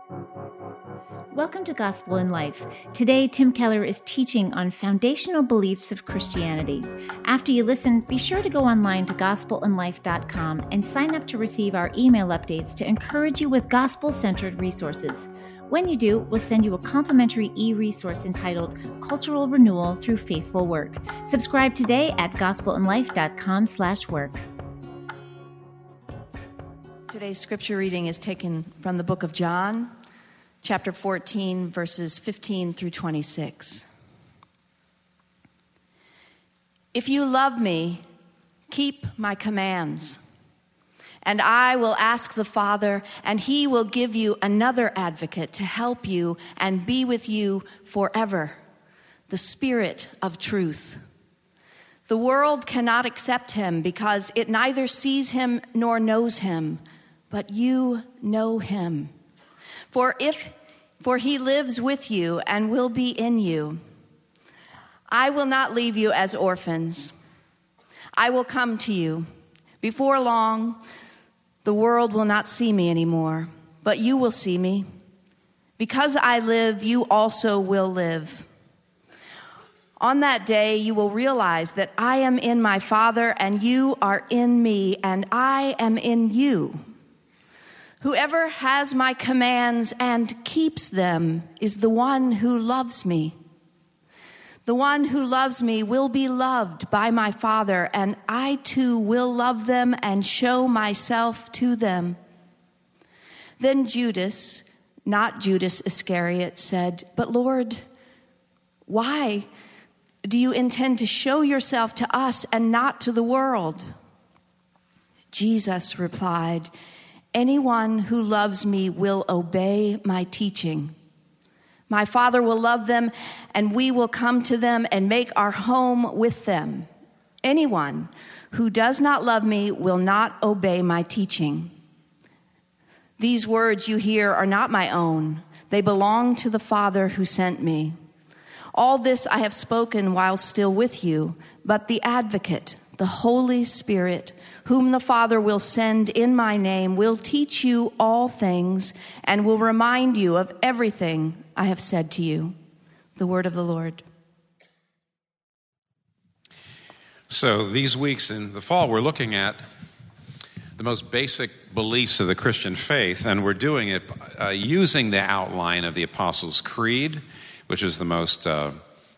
Welcome to Gospel in Life. Today, Tim Keller is teaching on foundational beliefs of Christianity. After you listen, be sure to go online to gospelinlife.com and sign up to receive our email updates to encourage you with gospel-centered resources. When you do, we'll send you a complimentary e-resource entitled Cultural Renewal Through Faithful Work. Subscribe today at gospelinlife.com/work. Today's scripture reading is taken from the book of John, chapter 14, verses 15 through 26. If you love me, keep my commands, and I will ask the Father, and he will give you another advocate to help you and be with you forever, the Spirit of truth. The world cannot accept him because it neither sees him nor knows him, but you know him. For he lives with you and will be in you. I will not leave you as orphans. I will come to you. Before long, the world will not see me anymore, but you will see me. Because I live, you also will live. On that day, you will realize that I am in my Father, and you are in me, and I am in you. Whoever has my commands and keeps them is the one who loves me. The one who loves me will be loved by my Father, and I too will love them and show myself to them. Then Judas, not Judas Iscariot, said, "But Lord, why do you intend to show yourself to us and not to the world?" Jesus replied, "Anyone who loves me will obey my teaching. My Father will love them, and we will come to them and make our home with them. Anyone who does not love me will not obey my teaching. These words you hear are not my own. They belong to the Father who sent me. All this I have spoken while still with you, but the Advocate, the Holy Spirit, whom the Father will send in my name, will teach you all things and will remind you of everything I have said to you." The word of the Lord. So these weeks in the fall, we're looking at the most basic beliefs of the Christian faith, and we're doing it using the outline of the Apostles' Creed, which is the most, the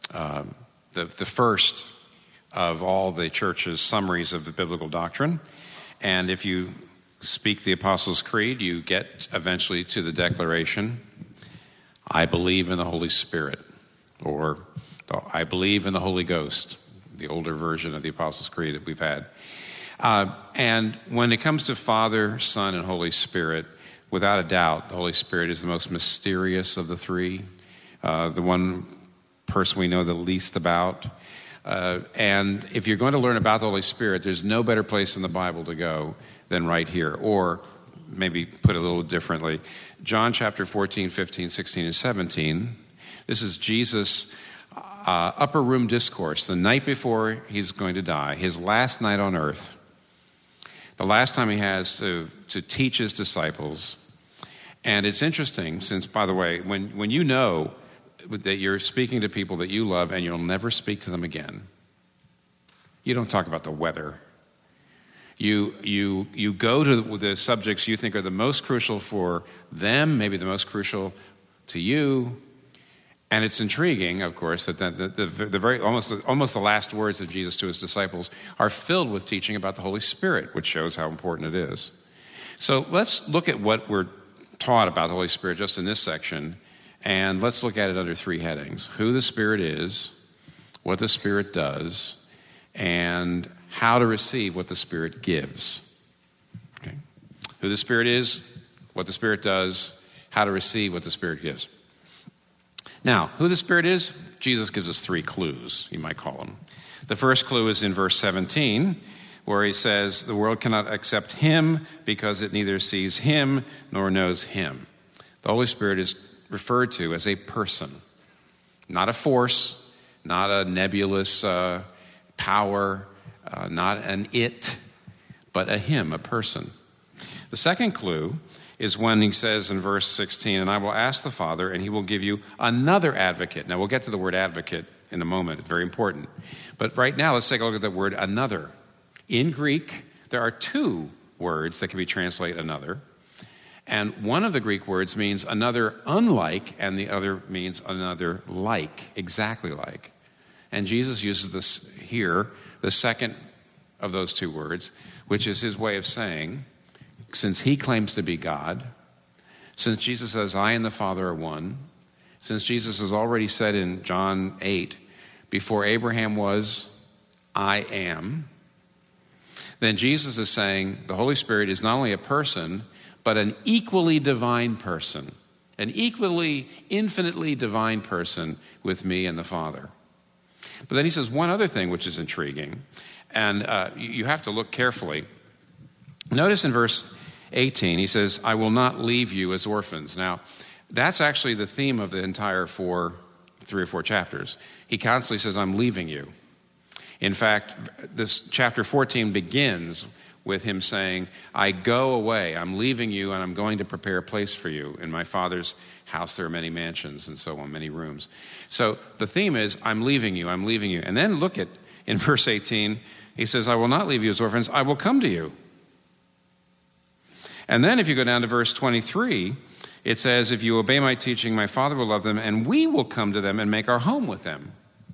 first of all the church's summaries of the biblical doctrine. And if you speak the Apostles' Creed, you get eventually to the declaration, "I believe in the Holy Spirit," or "I believe in the Holy Ghost," the older version of the Apostles' Creed that we've had. And when it comes to Father, Son, and Holy Spirit, without a doubt, the Holy Spirit is the most mysterious of the three, the one person we know the least about. And if you're going to learn about the Holy Spirit, there's no better place in the Bible to go than right here. Or maybe put it a little differently, John chapter 14, 15, 16, and 17. This is Jesus' upper room discourse, the night before he's going to die, his last night on earth, the last time he has to teach his disciples. And it's interesting, since, by the way, when you know that you're speaking to people that you love and you'll never speak to them again, you don't talk about the weather. You go to the subjects you think are the most crucial for them, maybe the most crucial to you. And it's intriguing, of course, that the very almost the last words of Jesus to his disciples are filled with teaching about the Holy Spirit, which shows how important it is. So let's look at what we're taught about the Holy Spirit just in this section, and let's look at it under three headings: who the Spirit is, what the Spirit does, and how to receive what the Spirit gives. Okay. Who the Spirit is, what the Spirit does, how to receive what the Spirit gives. Now, who the Spirit is, Jesus gives us three clues, you might call them. The first clue is in verse 17, where he says, the world cannot accept him because it neither sees him nor knows him. The Holy Spirit is referred to as a person, not a force, not a nebulous power, not an it, but a him, a person. The second clue is when he says in verse 16, and I will ask the Father, and he will give you another advocate. Now, we'll get to the word advocate in a moment. It's very important. But right now, let's take a look at the word another. In Greek, there are two words that can be translated another. And one of the Greek words means another unlike, and the other means another like, exactly like. And Jesus uses this here, the second of those two words, which is his way of saying, since he claims to be God, since Jesus says, I and the Father are one, since Jesus has already said in John 8, before Abraham was, I am, then Jesus is saying the Holy Spirit is not only a person, but an equally divine person, an equally, infinitely divine person with me and the Father. But then he says one other thing which is intriguing, and you have to look carefully. Notice in verse 18, he says, I will not leave you as orphans. Now, that's actually the theme of the entire 3 or 4 chapters. He constantly says, I'm leaving you. In fact, this chapter 14 begins with him saying, I go away, I'm leaving you, and I'm going to prepare a place for you. In my Father's house there are many mansions, and so on, many rooms. So the theme is, I'm leaving you, I'm leaving you. And then look at, in verse 18, he says, I will not leave you as orphans, I will come to you. And then if you go down to verse 23, it says, if you obey my teaching, my Father will love them, and we will come to them and make our home with them.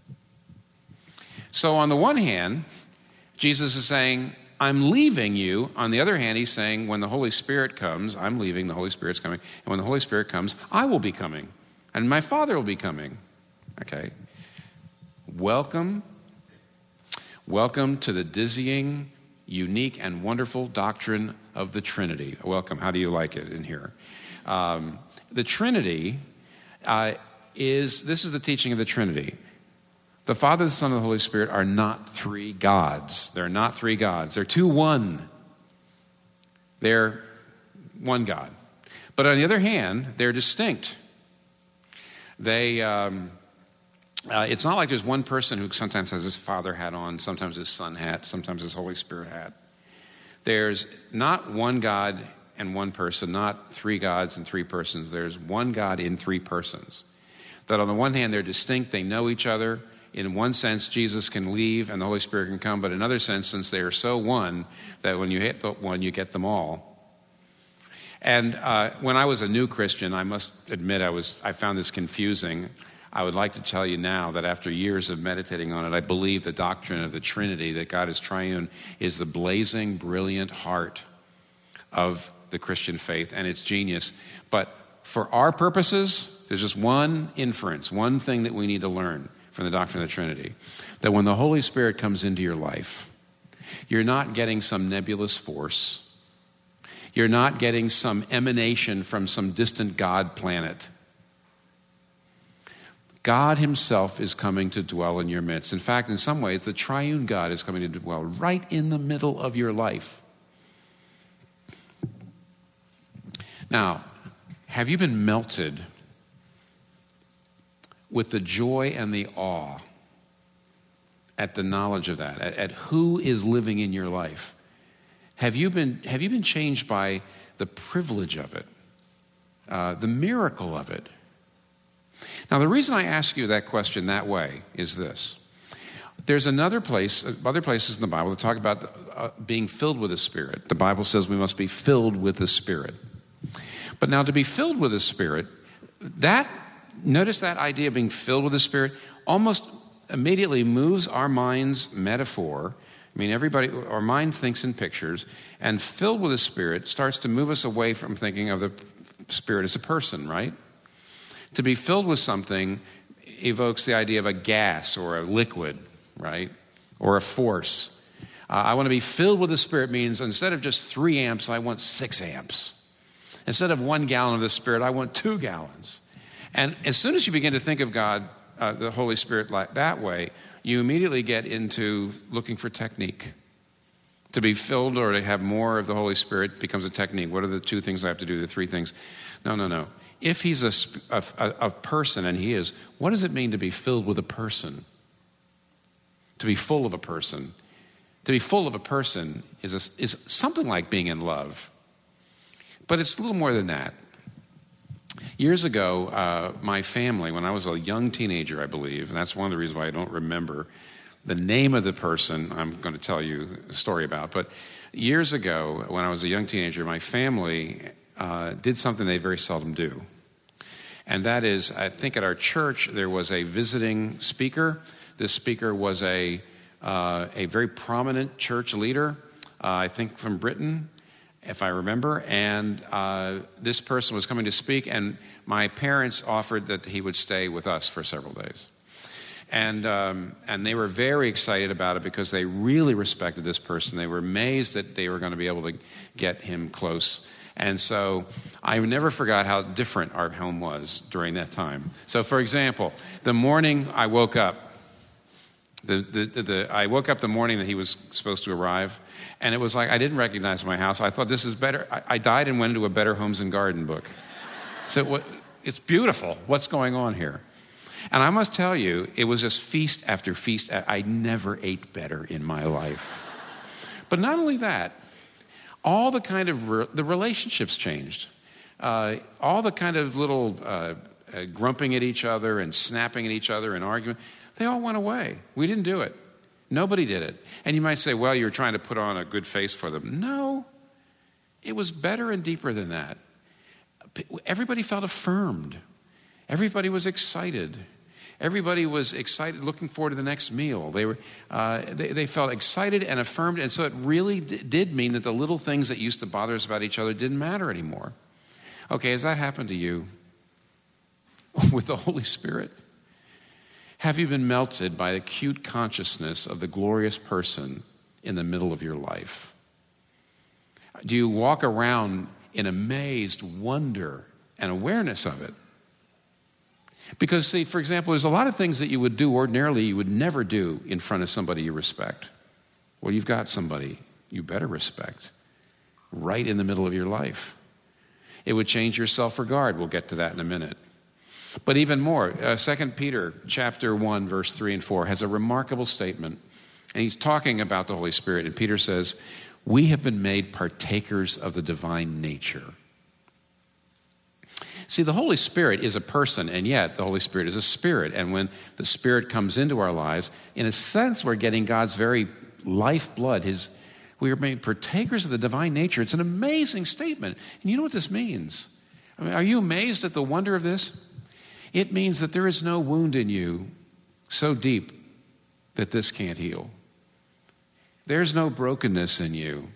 So on the one hand, Jesus is saying, I'm leaving you. On the other hand, he's saying, when the Holy Spirit comes, I'm leaving, the Holy Spirit's coming. And when the Holy Spirit comes, I will be coming. And my Father will be coming. Okay. Welcome to the dizzying, unique, and wonderful doctrine of the Trinity. Welcome. How do you like it in here? The Trinity this is the teaching of the Trinity. The Father, the Son, and the Holy Spirit are not three gods. They're not three gods. They're two one. They're one God. But on the other hand, they're distinct. It's not like there's one person who sometimes has his Father hat on, sometimes his Son hat, sometimes his Holy Spirit hat. There's not one God and one person, not three gods and three persons. There's one God in three persons. That on the one hand, they're distinct, they know each other. In one sense, Jesus can leave and the Holy Spirit can come, but in another sense, since they are so one, that when you hit the one, you get them all. And when I was a new Christian, I must admit I found this confusing. I would like to tell you now that after years of meditating on it, I believe the doctrine of the Trinity, that God is triune, is the blazing, brilliant heart of the Christian faith and its genius. But for our purposes, there's just one inference, one thing that we need to learn from the doctrine of the Trinity, that when the Holy Spirit comes into your life, you're not getting some nebulous force. You're not getting some emanation from some distant God planet. God himself is coming to dwell in your midst. In fact, in some ways, the triune God is coming to dwell right in the middle of your life. Now, have you been melted with the joy and the awe at the knowledge of that, at who is living in your life? Have you been changed by the privilege of it, the miracle of it? Now, the reason I ask you that question that way is this. There's other places in the Bible that talk about being filled with the Spirit. The Bible says we must be filled with the Spirit. But now to be filled with the Spirit, notice that idea of being filled with the Spirit almost immediately moves our mind's metaphor. I mean, our mind thinks in pictures, and filled with the Spirit starts to move us away from thinking of the Spirit as a person, right? To be filled with something evokes the idea of a gas or a liquid, right? Or a force. I want to be filled with the Spirit means instead of just 3 amps, I want 6 amps. Instead of 1 gallon of the Spirit, I want 2 gallons. And as soon as you begin to think of God, the Holy Spirit, like that way, you immediately get into looking for technique. To be filled or to have more of the Holy Spirit becomes a technique. What are the 2 things I have to do, the 3 things? No. If he's a person, and he is, what does it mean to be filled with a person? To be full of a person. To be full of a person is something like being in love. But it's a little more than that. Years ago, my family, when I was a young teenager, I believe, and that's one of the reasons why I don't remember the name of the person I'm going to tell you a story about, but years ago, when I was a young teenager, my family did something they very seldom do. And that is, I think at our church, there was a visiting speaker. This speaker was a very prominent church leader, I think from Britain, if I remember. And this person was coming to speak, and my parents offered that he would stay with us for several days. And they were very excited about it because they really respected this person. They were amazed that they were going to be able to get him close. And so I never forgot how different our home was during that time. So, for example, the morning I woke up, I woke up the morning that he was supposed to arrive, and it was like I didn't recognize my house. I thought, this is better. I died and went into a Better Homes and Garden book. So it's beautiful. What's going on here? And I must tell you, it was just feast after feast. I never ate better in my life. But not only that, all the kind of the relationships changed. All the kind of little grumping at each other and snapping at each other and arguing, they all went away. We didn't do it. Nobody did it. And you might say, well, you're trying to put on a good face for them. No, it was better and deeper than that. Everybody felt affirmed. Everybody was excited. Everybody was excited, looking forward to the next meal. They felt excited and affirmed, and so it really did mean that the little things that used to bother us about each other didn't matter anymore. Okay, has that happened to you with the Holy Spirit? Have you been melted by acute consciousness of the glorious person in the middle of your life? Do you walk around in amazed wonder and awareness of it? Because, see, for example, there's a lot of things that you would do ordinarily you would never do in front of somebody you respect. Well, you've got somebody you better respect right in the middle of your life. It would change your self-regard. We'll get to that in a minute. But even more, 2 Peter chapter 1, verse 3 and 4 has a remarkable statement. And he's talking about the Holy Spirit. And Peter says, we have been made partakers of the divine nature. See, the Holy Spirit is a person, and yet the Holy Spirit is a spirit. And when the Spirit comes into our lives, in a sense, we're getting God's very lifeblood. We are made partakers of the divine nature. It's an amazing statement. And you know what this means? I mean, are you amazed at the wonder of this? It means that there is no wound in you so deep that this can't heal. There's no brokenness in you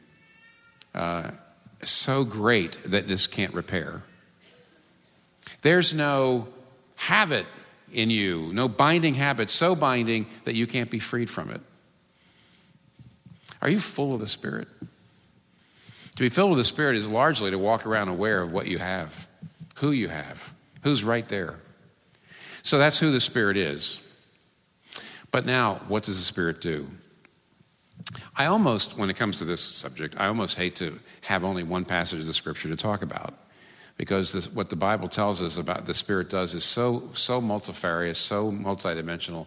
so great that this can't repair. There's no habit in you, no binding habit so binding that you can't be freed from it. Are you full of the Spirit? To be filled with the Spirit is largely to walk around aware of what you have, who's right there. So that's who the Spirit is. But now, what does the Spirit do? I almost, when it comes to this subject, I almost hate to have only one passage of the Scripture to talk about. Because what the Bible tells us about the Spirit does is so multifarious, so multidimensional,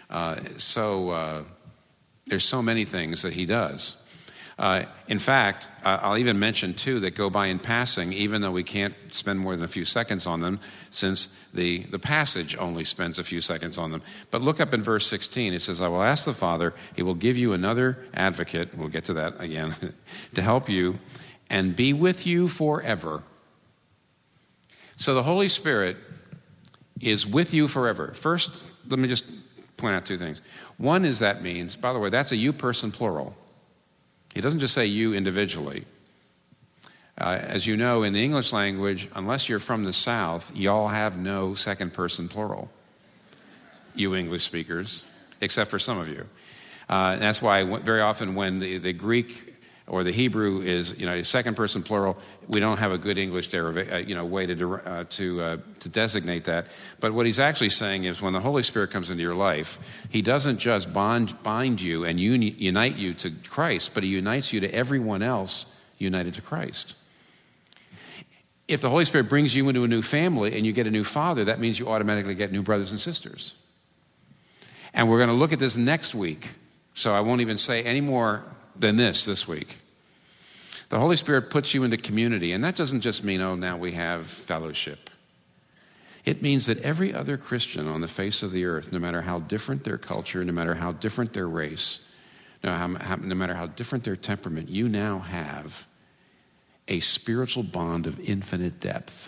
there's so many things that he does. In fact, I'll even mention two that go by in passing, even though we can't spend more than a few seconds on them, since the passage only spends a few seconds on them. But look up in verse 16. It says, I will ask the Father, he will give you another advocate, we'll get to that again, to help you and be with you forever. So the Holy Spirit is with you forever. First, let me just point out two things. One is that means, by the way, that's a you person plural. He doesn't just say you individually. As you know, in the English language, unless you're from the South, y'all have no second person plural. You English speakers, except for some of you. And that's why very often when the Greek or the Hebrew is, a second person plural, we don't have a good English way to designate that. But what he's actually saying is when the Holy Spirit comes into your life, he doesn't just bind you and unite you to Christ, but he unites you to everyone else united to Christ. If the Holy Spirit brings you into a new family and you get a new father, that means you automatically get new brothers and sisters. And we're going to look at this next week, so I won't even say any more than this week. The Holy Spirit puts you into community, and that doesn't just mean, oh, now we have fellowship. It means that every other Christian on the face of the earth, no matter how different their culture, no matter how different their race, no matter how different their temperament, you now have a spiritual bond of infinite depth,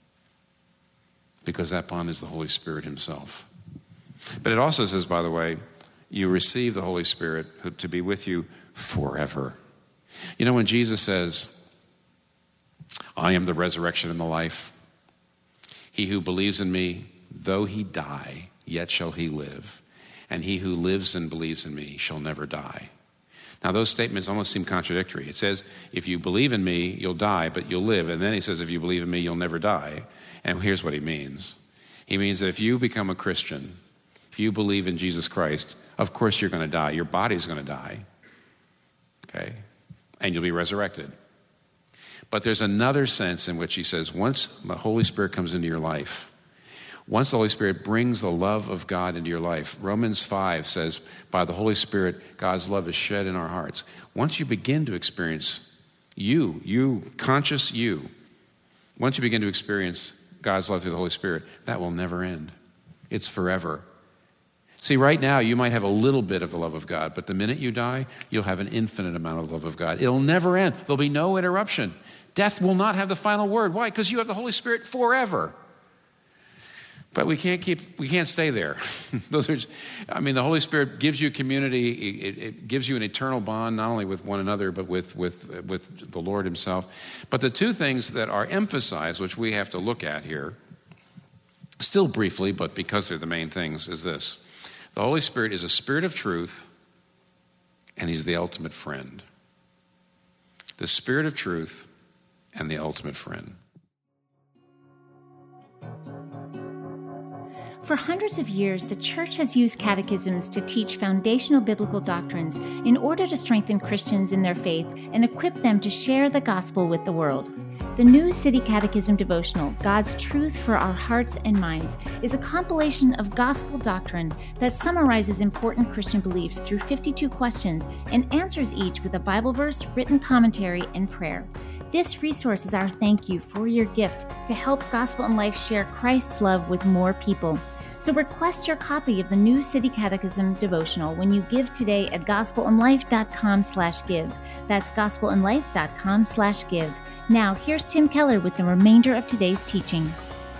because that bond is the Holy Spirit himself. But it also says, by the way, you receive the Holy Spirit to be with you forever. You know, when Jesus says, I am the resurrection and the life, he who believes in me, though he die, yet shall he live. And he who lives and believes in me shall never die. Now, those statements almost seem contradictory. It says, if you believe in me, you'll die, but you'll live. And then he says, if you believe in me, you'll never die. And here's what he means. He means that if you become a Christian, if you believe in Jesus Christ, of course you're going to die. Your body's going to die. Okay? And you'll be resurrected. But there's another sense in which he says, once the Holy Spirit comes into your life, once the Holy Spirit brings the love of God into your life, Romans 5 says, by the Holy Spirit, God's love is shed in our hearts. Once you begin to experience conscious you, once you begin to experience God's love through the Holy Spirit, that will never end. It's forever. See, right now, you might have a little bit of the love of God, but the minute you die, you'll have an infinite amount of love of God. It'll never end. There'll be no interruption. Death will not have the final word. Why? Because you have the Holy Spirit forever. But we can't stay there. The Holy Spirit gives you community. It gives you an eternal bond, not only with one another, but with the Lord himself. But the two things that are emphasized, which we have to look at here, still briefly, but because they're the main things, is this. The Holy Spirit is a spirit of truth, and he's the ultimate friend. The spirit of truth and the ultimate friend. For hundreds of years, the Church has used catechisms to teach foundational biblical doctrines in order to strengthen Christians in their faith and equip them to share the gospel with the world. The New City Catechism devotional, God's Truth for Our Hearts and Minds, is a compilation of gospel doctrine that summarizes important Christian beliefs through 52 questions and answers each with a Bible verse, written commentary, and prayer. This resource is our thank you for your gift to help Gospel in Life share Christ's love with more people. So request your copy of the New City Catechism devotional when you give today at gospelinlife.com/give. That's gospelinlife.com/give. Now, here's Tim Keller with the remainder of today's teaching.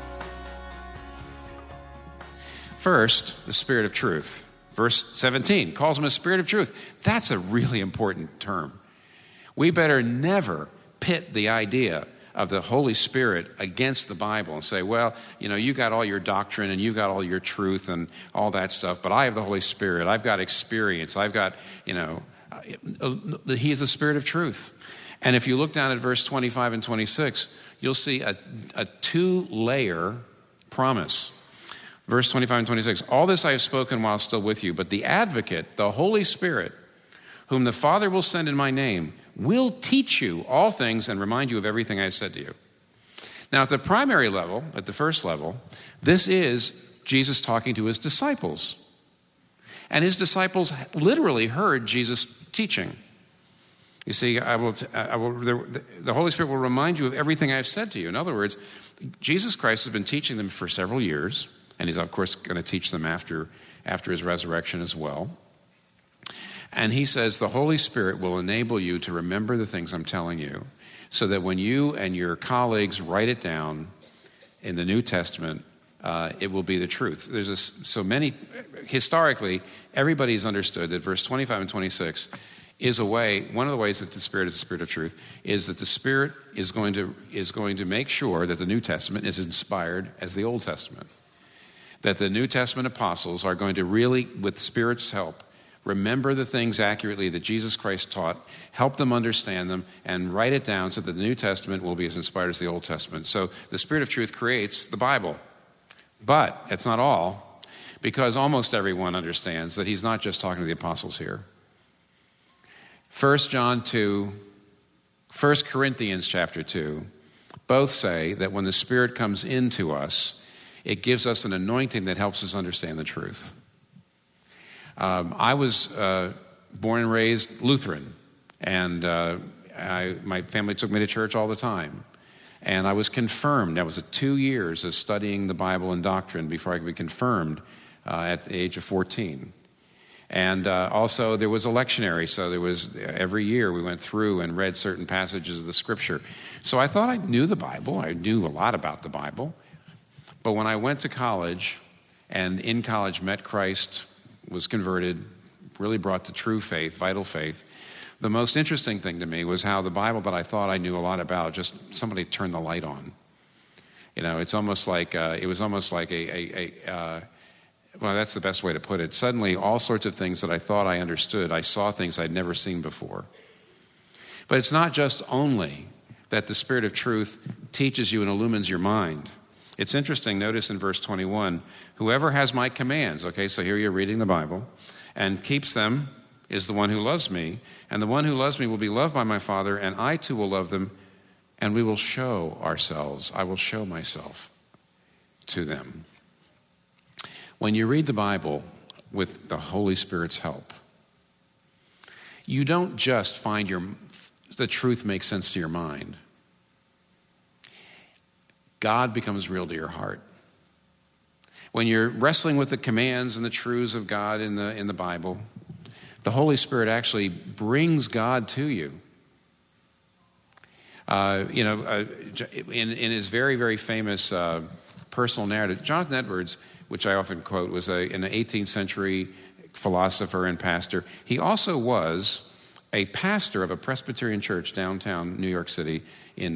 First, the Spirit of truth. Verse 17 calls him a spirit of truth. That's a really important term. We better never pit the idea of the Holy Spirit against the Bible and say, well, you got all your doctrine and you've got all your truth and all that stuff, but I have the Holy Spirit. I've got experience. I've got, he is the Spirit of truth. And if you look down at verse 25 and 26, you'll see a two-layer promise. Verse 25 and 26, all this I have spoken while still with you, but the Advocate, the Holy Spirit, whom the Father will send in my name, will teach you all things and remind you of everything I have said to you. Now, at the primary level, at the first level, this is Jesus talking to his disciples. And his disciples literally heard Jesus teaching. You see, the Holy Spirit will remind you of everything I have said to you. In other words, Jesus Christ has been teaching them for several years, and he's, of course, going to teach them after his resurrection as well. And he says the Holy Spirit will enable you to remember the things I'm telling you so that when you and your colleagues write it down in the New Testament, it will be the truth. Historically, everybody's understood that verse 25 and 26 is one of the ways that the Spirit is the Spirit of truth, is that the Spirit is going to make sure that the New Testament is inspired as the Old Testament. That the New Testament apostles are going to really, with the Spirit's help, remember the things accurately that Jesus Christ taught, help them understand them, and write it down so that the New Testament will be as inspired as the Old Testament. So the Spirit of truth creates the Bible. But it's not all, because almost everyone understands that he's not just talking to the apostles here. 1 John 2, 1 Corinthians chapter 2, both say that when the Spirit comes into us, it gives us an anointing that helps us understand the truth. I was born and raised Lutheran, and my family took me to church all the time. And I was confirmed. That was 2 years of studying the Bible and doctrine before I could be confirmed at the age of 14. And also there was a lectionary, so there was every year we went through and read certain passages of the Scripture. So I thought I knew the Bible. I knew a lot about the Bible. But when I went to college and in college met Christ, was converted, really brought to true faith, vital faith, the most interesting thing to me was how the Bible that I thought I knew a lot about, just somebody turned the light on. You know, it's almost like, it was almost like well, that's the best way to put it. Suddenly, all sorts of things that I thought I understood, I saw things I'd never seen before. But it's not just only that the Spirit of truth teaches you and illumines your mind. It's interesting, notice in verse 21, whoever has my commands, okay, so here you're reading the Bible, and keeps them is the one who loves me, and the one who loves me will be loved by my Father, and I too will love them, and we will show ourselves. I will show myself to them. When you read the Bible with the Holy Spirit's help, you don't just find the truth makes sense to your mind. God becomes real to your heart. When you're wrestling with the commands and the truths of God in the Bible, the Holy Spirit actually brings God to you. In his very, very famous personal narrative, Jonathan Edwards, which I often quote, was an 18th century philosopher and pastor. He also was a pastor of a Presbyterian church downtown New York City in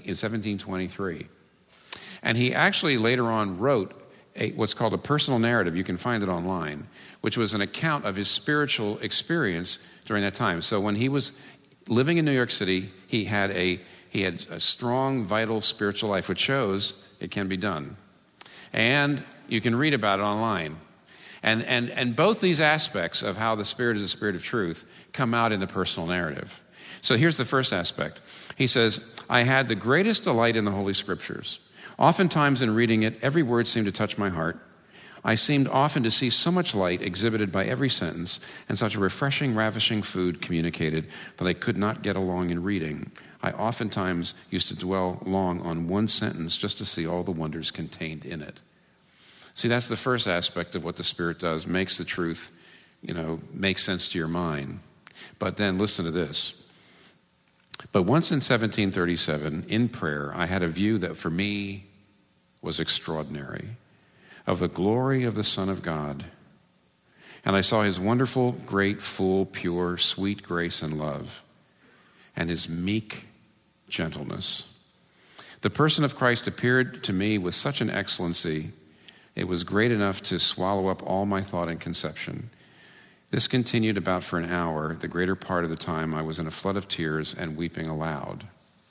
1723. And he actually later on wrote what's called a personal narrative. You can find it online, which was an account of his spiritual experience during that time. So when he was living in New York City, he had a strong, vital spiritual life, which shows it can be done. And you can read about it online. And both these aspects of how the Spirit is a spirit of truth come out in the personal narrative. So here's the first aspect. He says, I had the greatest delight in the Holy Scriptures. Oftentimes in reading it, every word seemed to touch my heart. I seemed often to see so much light exhibited by every sentence, and such a refreshing, ravishing food communicated that I could not get along in reading. I oftentimes used to dwell long on one sentence just to see all the wonders contained in it. See, that's the first aspect of what the Spirit does, makes the truth, make sense to your mind. But then listen to this. But once in 1737, in prayer, I had a view that for me was extraordinary, of the glory of the Son of God. And I saw his wonderful, great, full, pure, sweet grace and love, and his meek gentleness. The person of Christ appeared to me with such an excellency, it was great enough to swallow up all my thought and conception. This continued about for an hour. The greater part of the time I was in a flood of tears and weeping aloud.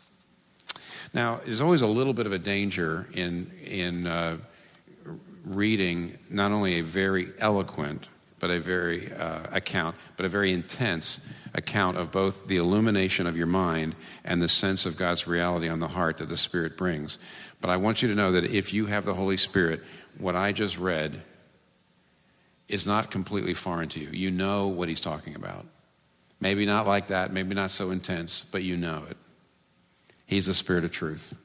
Now, there's always a little bit of a danger in reading not only a very eloquent, but a very but a very intense account of both the illumination of your mind and the sense of God's reality on the heart that the Spirit brings. But I want you to know that if you have the Holy Spirit, what I just read is not completely foreign to you. You know what he's talking about. Maybe not like that, maybe not so intense, but you know it. He's the Spirit of truth.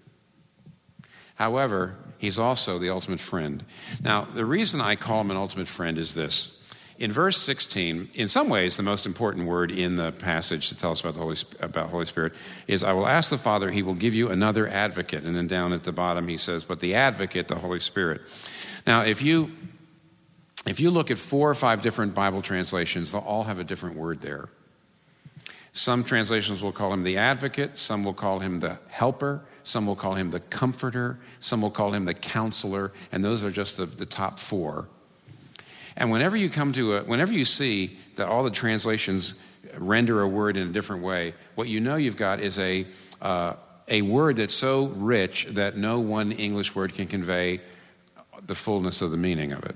However, he's also the ultimate friend. Now, the reason I call him an ultimate friend is this. In verse 16, in some ways, the most important word in the passage to tell us about Holy Spirit is, I will ask the Father, he will give you another advocate. And then down at the bottom he says, but the advocate, the Holy Spirit. Now, if you look at 4 or 5 different Bible translations, they'll all have a different word there. Some translations will call him the advocate, some will call him the helper, some will call him the comforter, some will call him the counselor, and those are just the top 4. And whenever you see that all the translations render a word in a different way, what you know you've got is a word that's so rich that no one English word can convey the fullness of the meaning of it.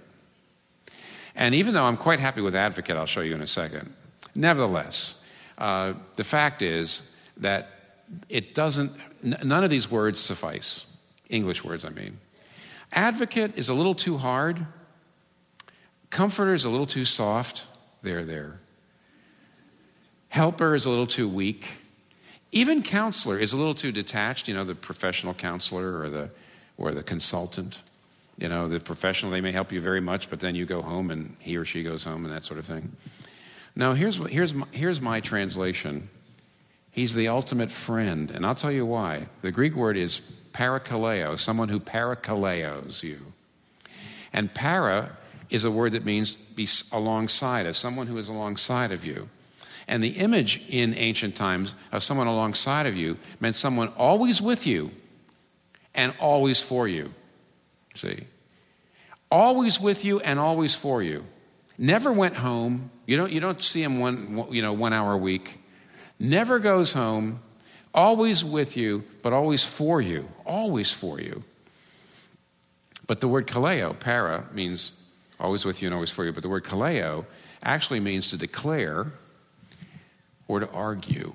And even though I'm quite happy with advocate, I'll show you in a second, nevertheless, the fact is that none of these words suffice. English words, I mean. Advocate is a little too hard. Comforter is a little too soft. There. Helper is a little too weak. Even counselor is a little too detached, the professional counselor or the consultant. The professional, they may help you very much, but then you go home and he or she goes home and that sort of thing. Now, here's my translation. He's the ultimate friend, and I'll tell you why. The Greek word is parakaleo, someone who parakaleos you. And para is a word that means be alongside of, someone who is alongside of you. And the image in ancient times of someone alongside of you meant someone always with you and always for you. See? Always with you and always for you. Never went home. You don't see him 1 hour a week. Never goes home. Always with you, but always for you. Always for you. But the word kaleo, para, means always with you and always for you. But the word kaleo actually means to declare or to argue.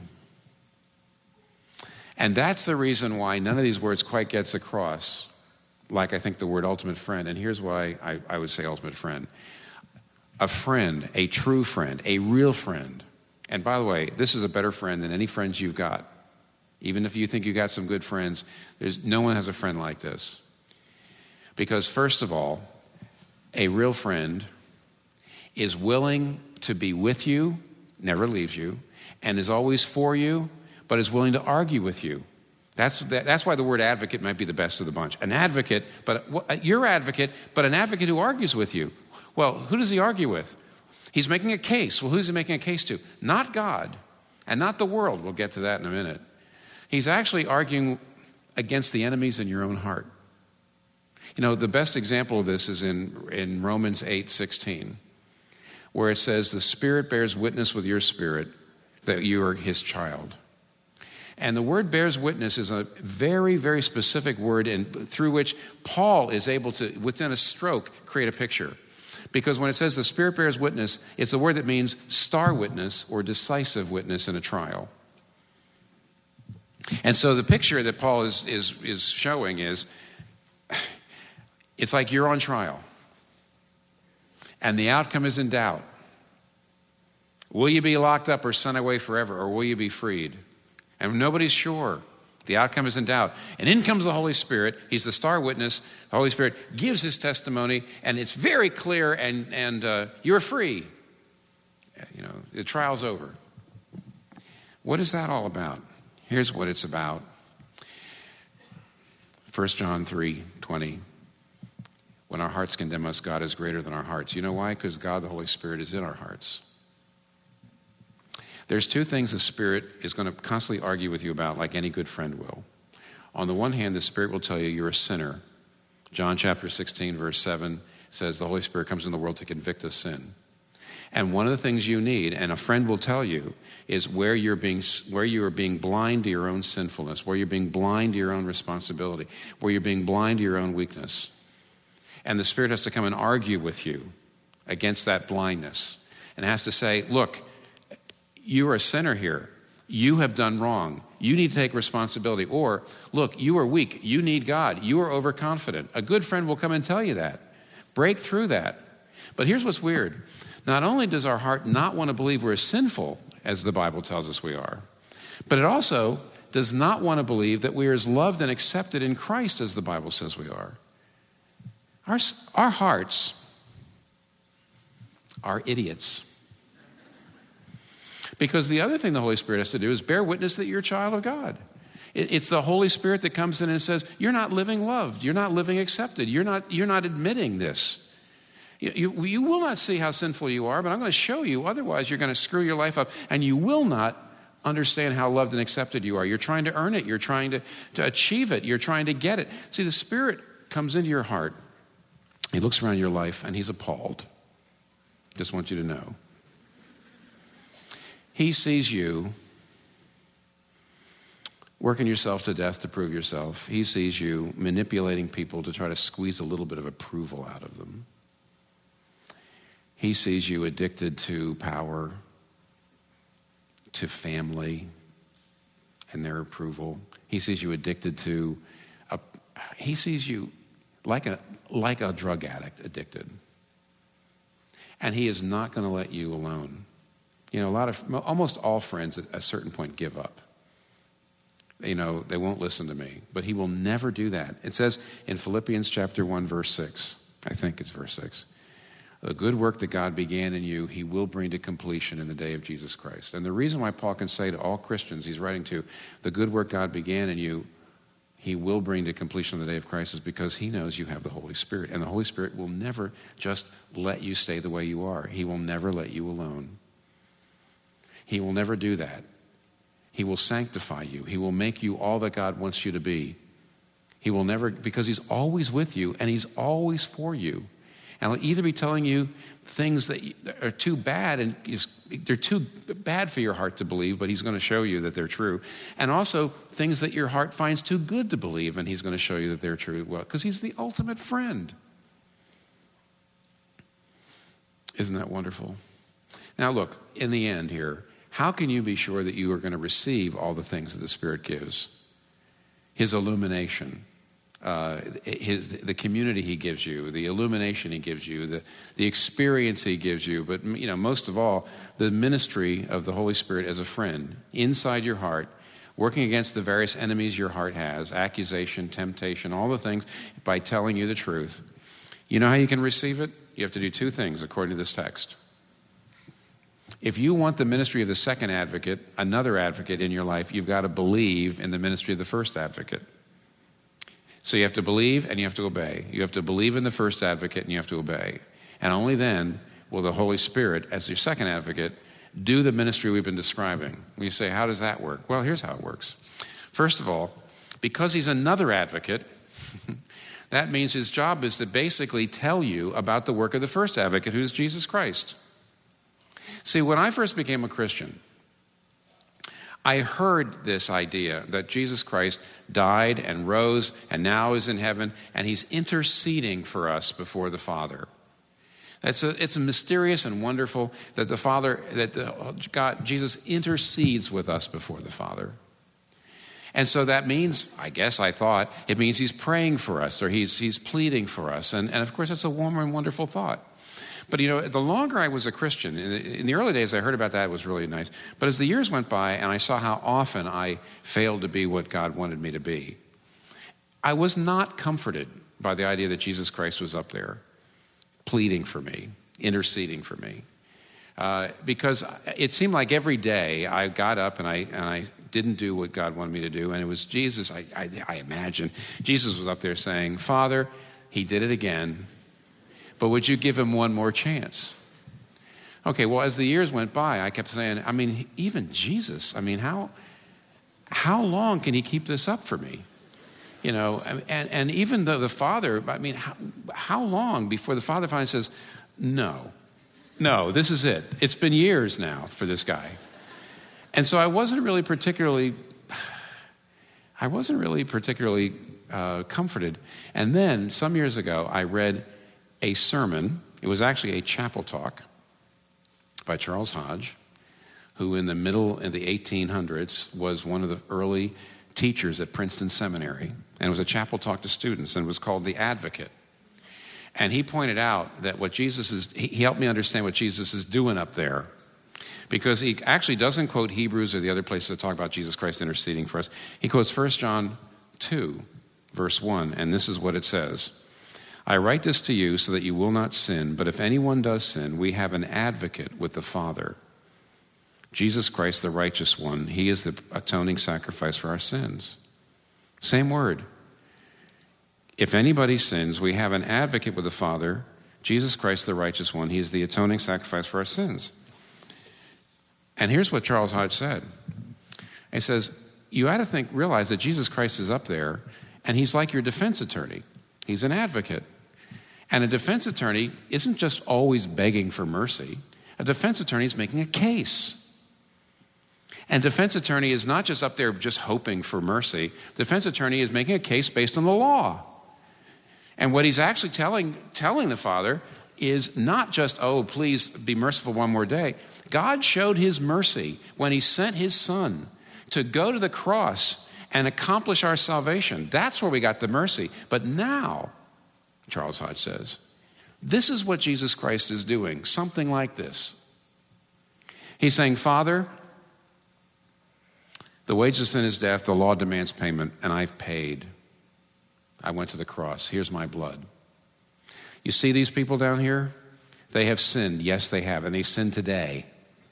And that's the reason why none of these words quite gets across, like I think the word ultimate friend. And here's why I would say ultimate friend. A friend, a true friend, a real friend. And by the way, this is a better friend than any friends you've got. Even if you think you got some good friends, no one has a friend like this. Because first of all, a real friend is willing to be with you, never leaves you, and is always for you, but is willing to argue with you. That's why the word advocate might be the best of the bunch. An advocate, but your advocate, but an advocate who argues with you. Well, who does he argue with? He's making a case. Well, who's he making a case to? Not God, and not the world. We'll get to that in a minute. He's actually arguing against the enemies in your own heart. The best example of this is in Romans 8:16, where it says, the Spirit bears witness with your spirit that you are his child. And the word bears witness is a very, very specific word through which Paul is able to, within a stroke, create a picture. Because when it says the Spirit bears witness, it's a word that means star witness or decisive witness in a trial. And so the picture that Paul is showing is, it's like you're on trial. And the outcome is in doubt. Will you be locked up or sent away forever, or will you be freed? And nobody's sure. The outcome is in doubt. And in comes the Holy Spirit. He's the star witness. The Holy Spirit gives his testimony, and it's very clear, and you're free. The trial's over. What is that all about? Here's what it's about. 1 John 3:20. When our hearts condemn us, God is greater than our hearts. You know why? Because God, the Holy Spirit, is in our hearts. There's two things the Spirit is going to constantly argue with you about, like any good friend will. On the one hand, the Spirit will tell you you're a sinner. John chapter 16, verse 7 says the Holy Spirit comes in the world to convict of sin. And one of the things you need, and a friend will tell you, is where you are being blind to your own sinfulness, where you're being blind to your own responsibility, where you're being blind to your own weakness. And the Spirit has to come and argue with you against that blindness, and has to say, look, you are a sinner here. You have done wrong. You need to take responsibility. Or, look, you are weak. You need God. You are overconfident. A good friend will come and tell you that. Break through that. But here's what's weird. Not only does our heart not want to believe we're sinful, as the Bible tells us we are, but it also does not want to believe that we are as loved and accepted in Christ as the Bible says we are. Our hearts are idiots. Because the other thing the Holy Spirit has to do is bear witness that you're a child of God. It's the Holy Spirit that comes in and says, you're not living loved. You're not living accepted. You're not admitting this. You will not see how sinful you are, but I'm going to show you. Otherwise, you're going to screw your life up, and you will not understand how loved and accepted you are. You're trying to earn it. You're trying to achieve it. You're trying to get it. See, the Spirit comes into your heart. He looks around your life, and he's appalled. Just want you to know. He sees you working yourself to death to prove yourself. He sees you manipulating people to try to squeeze a little bit of approval out of them. He sees you addicted to power, to family and their approval. He sees you addicted to, he sees you like a drug addict addicted. And he is not going to let you alone. Almost all friends at a certain point give up. They won't listen to me. But he will never do that. It says in Philippians chapter 1, verse 6, I think it's verse 6, the good work that God began in you, he will bring to completion in the day of Jesus Christ. And the reason why Paul can say to all Christians he's writing to, the good work God began in you, he will bring to completion on the day of Christ, is because he knows you have the Holy Spirit. And the Holy Spirit will never just let you stay the way you are. He will never let you alone. He will never do that. He will sanctify you. He will make you all that God wants you to be. He will never, because he's always with you and he's always for you. And he'll either be telling you things that are too bad, and they're too bad for your heart to believe, but he's going to show you that they're true. And also things that your heart finds too good to believe, and he's going to show you that they're true. Well, because he's the ultimate friend. Isn't that wonderful? Now look, in the end here, how can you be sure that you are going to receive all the things that the Spirit gives? His illumination, the community he gives you, the illumination he gives you, the experience he gives you, but most of all, the ministry of the Holy Spirit as a friend inside your heart, working against the various enemies your heart has, accusation, temptation, all the things, by telling you the truth. You know how you can receive it? You have to do two things according to this text. If you want the ministry of the second advocate, another advocate in your life, you've got to believe in the ministry of the first advocate. So you have to believe and you have to obey. You have to believe in the first advocate and you have to obey. And only then will the Holy Spirit, as your second advocate, do the ministry we've been describing. You say, how does that work? Well, here's how it works. First of all, because he's another advocate, that means his job is to basically tell you about the work of the first advocate, who's Jesus Christ. See, when I first became a Christian, I heard this idea that Jesus Christ died and rose and now is in heaven, and he's interceding for us before the Father. It's a mysterious and wonderful that Jesus intercedes with us before the Father. And so that means, I thought, it means he's praying for us or he's pleading for us. And of course, that's a warm and wonderful thought. But the longer I was a Christian, in the early days I heard about that, it was really nice. But as the years went by and I saw how often I failed to be what God wanted me to be, I was not comforted by the idea that Jesus Christ was up there pleading for me, interceding for me. Because it seemed like every day I got up and I didn't do what God wanted me to do, and it was Jesus, I imagine, Jesus was up there saying, Father, he did it again, but would you give him one more chance? Okay, well, as the years went by, I kept saying, even Jesus, how long can he keep this up for me? And even though the Father, how long before the Father finally says, no, this is it. It's been years now for this guy. And so I wasn't really particularly comforted. And then some years ago, I read a sermon. It was actually a chapel talk by Charles Hodge, who in the 1800s was one of the early teachers at Princeton Seminary. And it was a chapel talk to students, and it was called The Advocate. And he pointed out that he helped me understand what Jesus is doing up there. Because he actually doesn't quote Hebrews or the other places that talk about Jesus Christ interceding for us. He quotes 1 John 2, verse 1, and this is what it says. I write this to you so that you will not sin, but if anyone does sin, we have an advocate with the Father, Jesus Christ, the righteous one. He is the atoning sacrifice for our sins. Same word. If anybody sins, we have an advocate with the Father, Jesus Christ, the righteous one. He is the atoning sacrifice for our sins. And here's what Charles Hodge said. He says, you ought to realize that Jesus Christ is up there, and he's like your defense attorney. He's an advocate. And a defense attorney isn't just always begging for mercy. A defense attorney is making a case. And defense attorney is not just up there just hoping for mercy. Defense attorney is making a case based on the law. And what he's actually telling the Father is not just, oh, please be merciful one more day. God showed his mercy when he sent his Son to go to the cross and accomplish our salvation. That's where we got the mercy. But now, Charles Hodge says, this is what Jesus Christ is doing, something like this. He's saying, Father, The wages of sin is death. The law demands payment, and I've paid. I went to the cross. Here's my blood. You see these people down here? They have sinned. Yes, they have, and they sin today.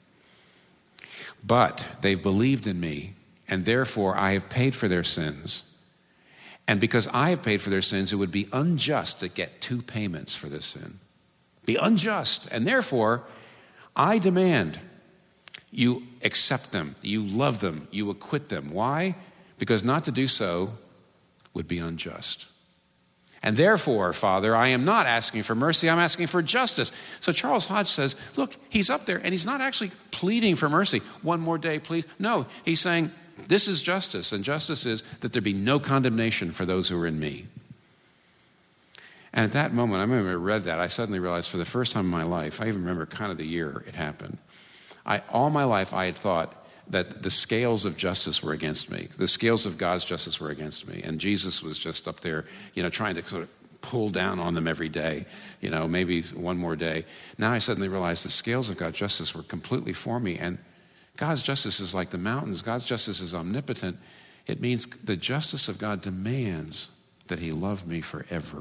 But they've believed in me, and therefore I have paid for their sins. And because I have paid for their sins, it would be unjust to get two payments for this sin. Be unjust. And therefore, I demand you accept them, you love them, you acquit them. Why? Because not to do so would be unjust. And therefore, Father, I am not asking for mercy, I'm asking for justice. So Charles Hodge says, look, he's up there and he's not actually pleading for mercy. One more day, please. No, he's saying, this is justice, and justice is that there be no condemnation for those who are in me. And at that moment, I remember I read that, I suddenly realized for the first time in my life, I even remember kind of the year it happened. All my life I had thought that the scales of justice were against me. The scales of God's justice were against me. And Jesus was just up there, trying to sort of pull down on them every day, maybe one more day. Now I suddenly realized the scales of God's justice were completely for me. And God's justice is like the mountains. God's justice is omnipotent. It means the justice of God demands that he love me forever.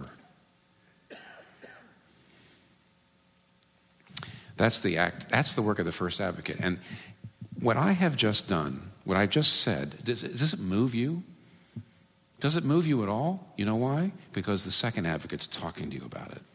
That's the act. That's the work of the first advocate. And what I have just done, what I've just said, does it move you? Does it move you at all? You know why? Because the second advocate's talking to you about it.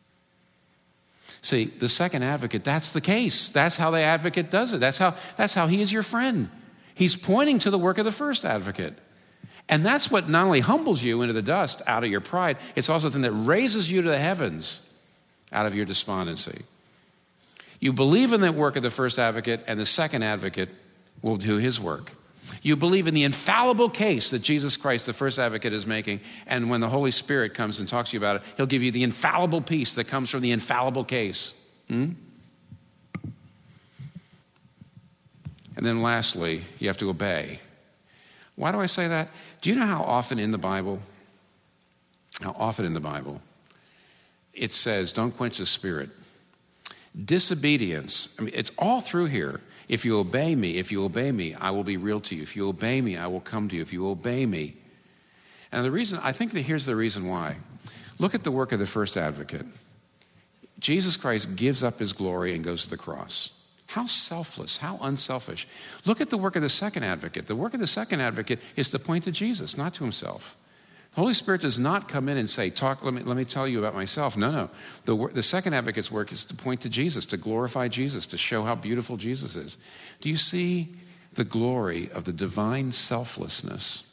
See, the second advocate, that's the case. That's how the advocate does it. That's how he is your friend. He's pointing to the work of the first advocate. And that's what not only humbles you into the dust out of your pride, it's also the thing that raises you to the heavens out of your despondency. You believe in that work of the first advocate, and the second advocate will do his work. You believe in the infallible case that Jesus Christ, the first advocate, is making, and when the Holy Spirit comes and talks to you about it, he'll give you the infallible peace that comes from the infallible case. And then lastly, you have to obey. Why do I say that? Do you know how often in the Bible it says, don't quench the Spirit? Disobedience, it's all through here. If you obey me, I will be real to you. If you obey me, I will come to you. If you obey me. And here's the reason why. Look at the work of the first advocate. Jesus Christ gives up his glory and goes to the cross. How selfless, how unselfish. Look at the work of the second advocate. The work of the second advocate is to point to Jesus, not to himself. The Holy Spirit does not come in and say, let me tell you about myself. No. The second advocate's work is to point to Jesus, to glorify Jesus, to show how beautiful Jesus is. Do you see the glory of the divine selflessness?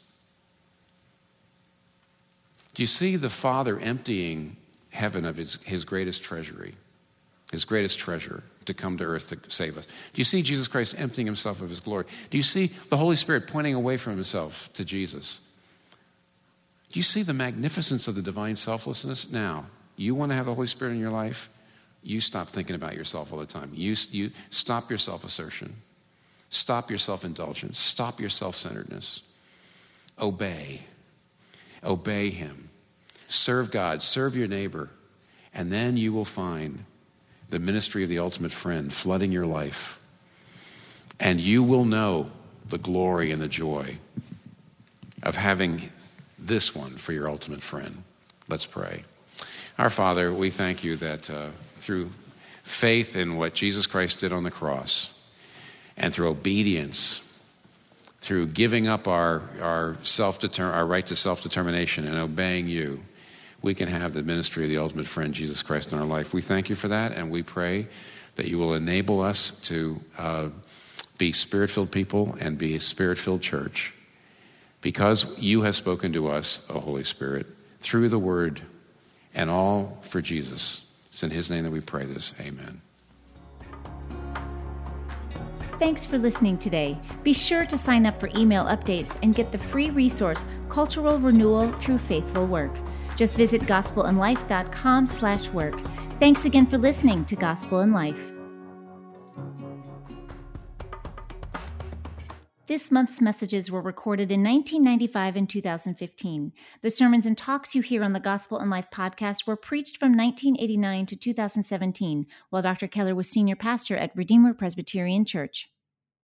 Do you see the Father emptying heaven of his greatest treasury, his greatest treasure, to come to earth to save us? Do you see Jesus Christ emptying himself of his glory? Do you see the Holy Spirit pointing away from himself to Jesus? Do you see the magnificence of the divine selflessness? Now, you want to have the Holy Spirit in your life? You stop thinking about yourself all the time. You stop your self-assertion. Stop your self-indulgence. Stop your self-centeredness. Obey. Obey him. Serve God. Serve your neighbor. And then you will find the ministry of the ultimate friend flooding your life. And you will know the glory and the joy of having this one for your ultimate friend. Let's pray. Our Father, we thank you that through faith in what Jesus Christ did on the cross, and through obedience, through giving up our right to self-determination and obeying you, we can have the ministry of the ultimate friend, Jesus Christ, in our life. We thank you for that, and we pray that you will enable us to be Spirit-filled people and be a Spirit-filled church, because you have spoken to us, O Holy Spirit, through the Word, and all for Jesus. It's in his name that we pray this. Amen. Thanks for listening today. Be sure to sign up for email updates and get the free resource, Cultural Renewal Through Faithful Work. Just visit gospelinlife.com/work. Thanks again for listening to Gospel in Life. This month's messages were recorded in 1995 and 2015. The sermons and talks you hear on the Gospel in Life podcast were preached from 1989 to 2017, while Dr. Keller was senior pastor at Redeemer Presbyterian Church.